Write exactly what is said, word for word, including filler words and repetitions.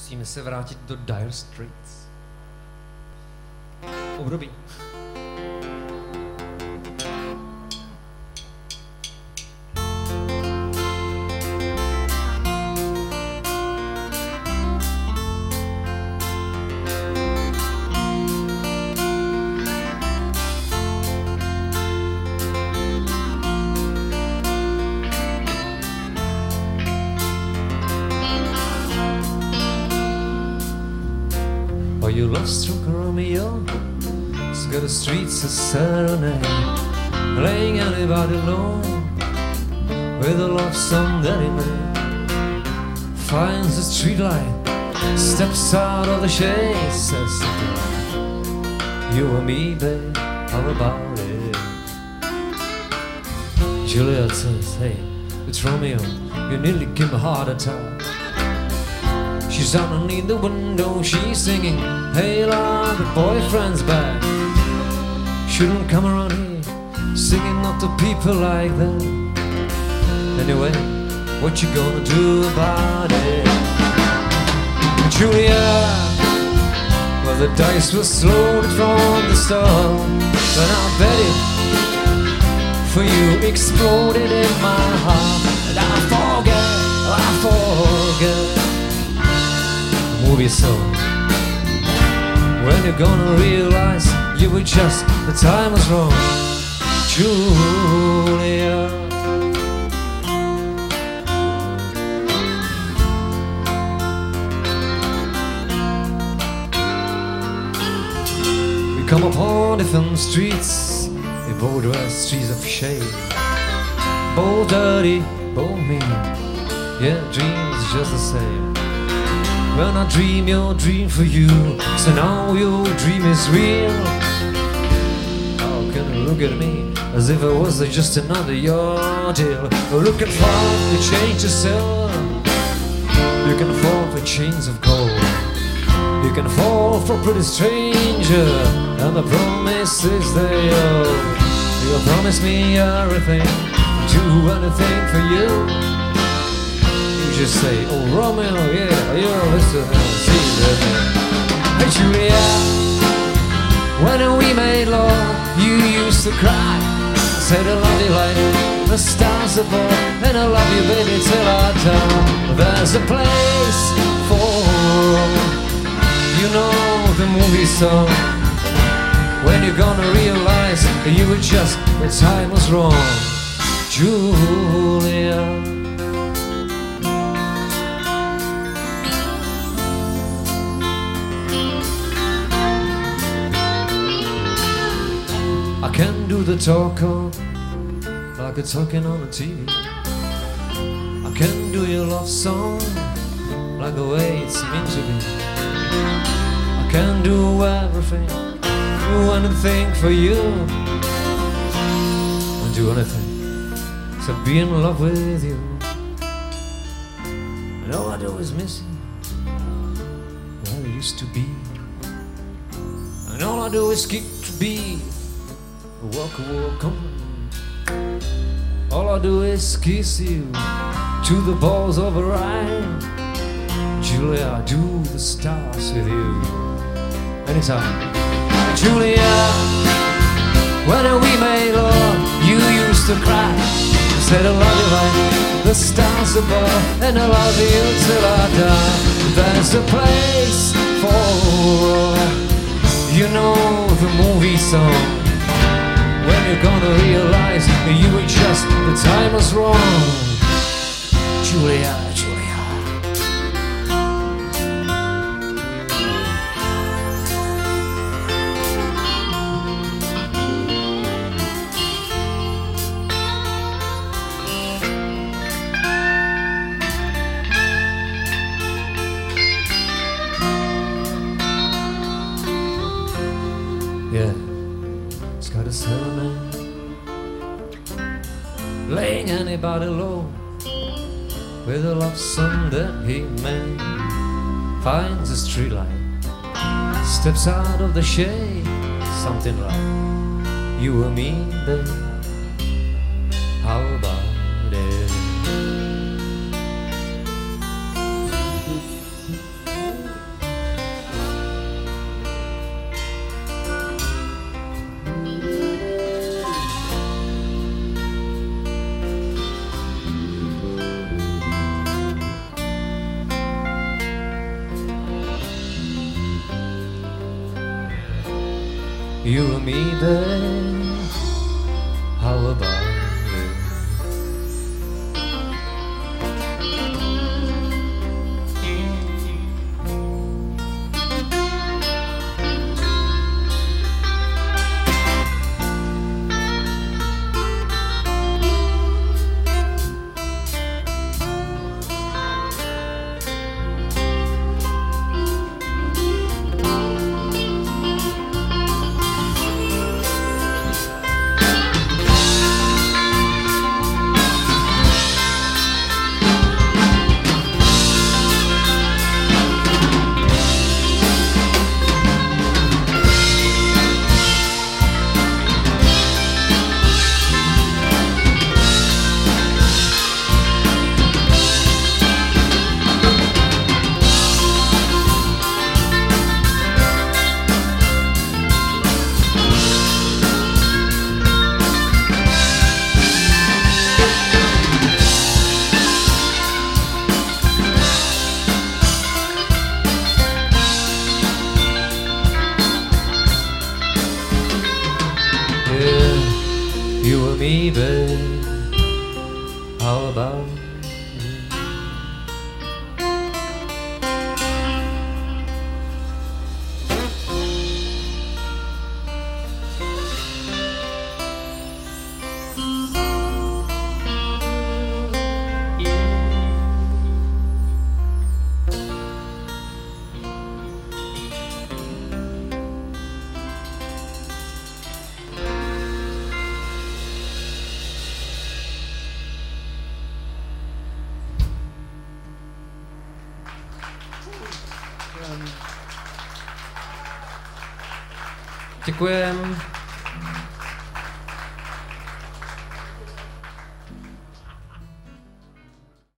Musíme se vrátit do Dire Straits. Období. You lost stroke Romeo, it's got the streets a serenade, laying anybody low with a love song that he made. Finds a street light, steps out of the shade, says something like, you and me, babe, how about it? Juliet says, hey, it's Romeo, you nearly give me a heart attack. She's underneath the window, she's singing, hey love, the boyfriend's back. Shouldn't come around here, singing up to people like that. Anyway, what you gonna do about it? Julia, well the dice was loaded from the start, but I bet it, for you exploded in my heart. And I forget, I forget movie song. When you're gonna realize you were just, the time was wrong, Julia. We come upon different streets, they both were streets of shade, both dirty, both mean, yeah, dreams just the same. When I dream your dream for you, so now your dream is real. How can you look at me as if I was just another your deal? Looking for to change yourself. You can fall for chains of gold, you can fall for a pretty stranger, and the promises they owe. You'll promise me everything, do anything for you. Just say, oh Romeo, yeah, you're listening, see that. Hey Julia, when we made love, you used to cry. Said I love you like the stars above, and I love you baby till I die. There's a place for, you know the movie song. When you're gonna realize that you were just, the time was wrong, Julia. I can do the talk on like a talking on a T V. I can do your love song like the way it's meant to be. I can do everything, do anything for you. I'll do anything to be in love with you. And all I do is miss you where it used to be. And all I do is keep to be walk a walk on. All I do is kiss you to the balls of a rhyme. Julia, I do the stars with you anytime. Julia, when we made love, you used to cry. Said I love you like the stars above, and I love you till I die. There's a place for, you know the movie song. When you're gonna realize that you were just, the time was wrong, Julia, Julia. Yeah, it's got a serenade, laying anybody low with a love song that he made. Finds a streetlight, steps out of the shade, something like, you and me, babe, how about it? You and me, babe, how about it? You and me, babe, how about it? Děkujem.